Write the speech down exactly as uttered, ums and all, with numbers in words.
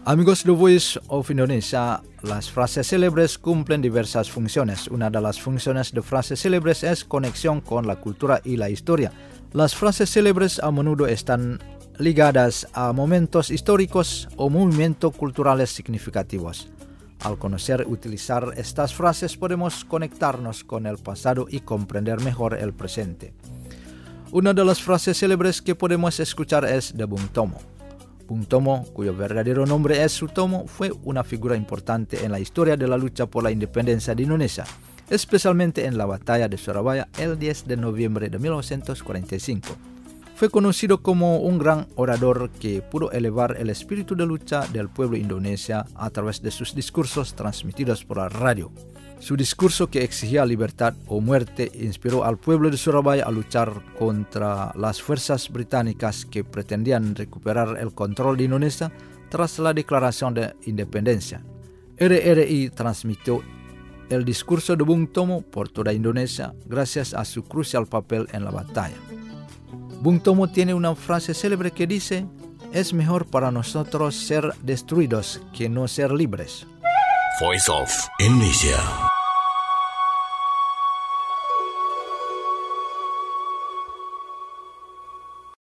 Amigos de Voice of Indonesia, las frases célebres cumplen diversas funciones. Una de las funciones de frases célebres es conexión con la cultura y la historia. Las frases célebres a menudo están ligadas a momentos históricos o movimientos culturales significativos. Al conocer y utilizar estas frases podemos conectarnos con el pasado y comprender mejor el presente. Una de las frases célebres que podemos escuchar es de Bung Tomo. Bung Tomo, cuyo verdadero nombre es Sutomo, fue una figura importante en la historia de la lucha por la independencia de Indonesia, especialmente en la batalla de Surabaya el diez de noviembre de mil novecientos cuarenta y cinco. Fue conocido como un gran orador que pudo elevar el espíritu de lucha del pueblo indonesia a través de sus discursos transmitidos por la radio. Su discurso, que exigía libertad o muerte, inspiró al pueblo de Surabaya a luchar contra las fuerzas británicas que pretendían recuperar el control de Indonesia tras la declaración de independencia. R R I transmitió el discurso de Bung Tomo por toda Indonesia gracias a su crucial papel en la batalla. Bung Tomo tiene una frase célebre que dice: "Es mejor para nosotros ser destruidos que no ser libres". Voice of Indonesia.